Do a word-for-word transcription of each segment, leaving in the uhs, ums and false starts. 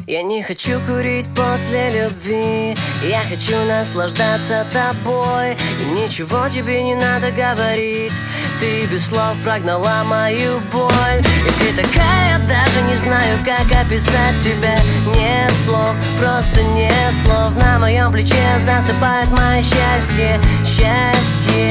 Я не хочу курить после любви, я хочу наслаждаться тобой. И ничего тебе не надо говорить, ты без слов прогнала мою боль. И ты такая, даже не знаю, как описать тебя. Нет слов, просто нет слов. На моем плече засыпает мое счастье, счастье.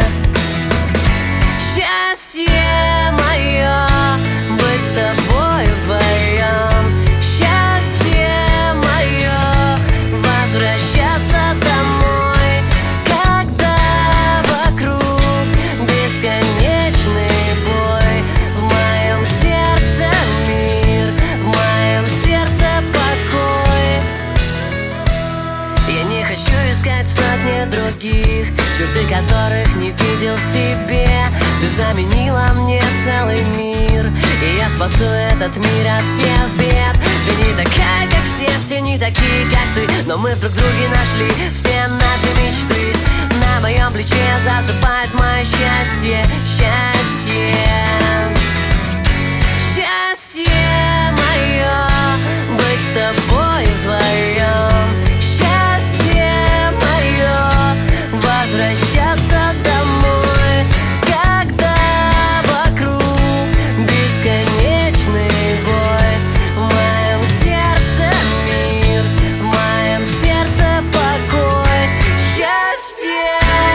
Счастье мое, быть с тобой вдвоем. Счастье мое, возвращаться домой, когда вокруг бесконечный бой. В моем сердце мир, в моем сердце покой. Я не хочу искать сотни других, черты которых не видел в тебе. Ты заменила мне целый мир, и я спасу этот мир от всех бед. Ты не такая, как все, все не такие, как ты, но мы в друг друге нашли все наши мечты. На моем плече засыпает мое счастье, счастье. Счастье мое, быть с тобой вдвоем. Счастье мое, возвращаться домой, когда вокруг бесконечный бой. В моем сердце мир, в моем сердце покой. Счастье.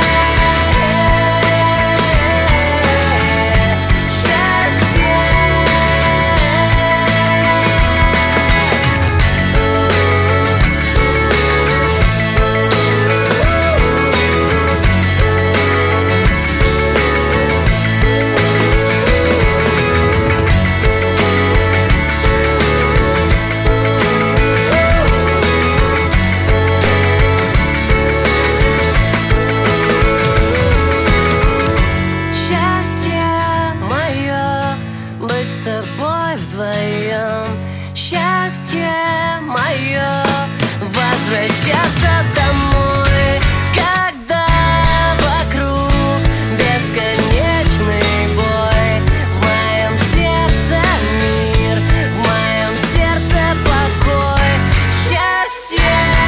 С тобой вдвоем. Счастье мое, возвращаться домой, когда вокруг бесконечный бой. В моем сердце мир, в моем сердце покой. Счастье.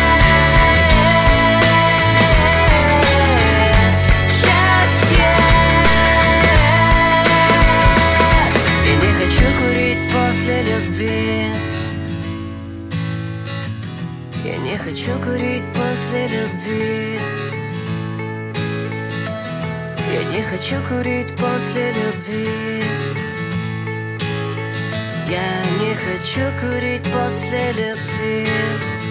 После любви я не хочу курить после любви. Я не хочу курить после любви. Я не хочу курить после любви.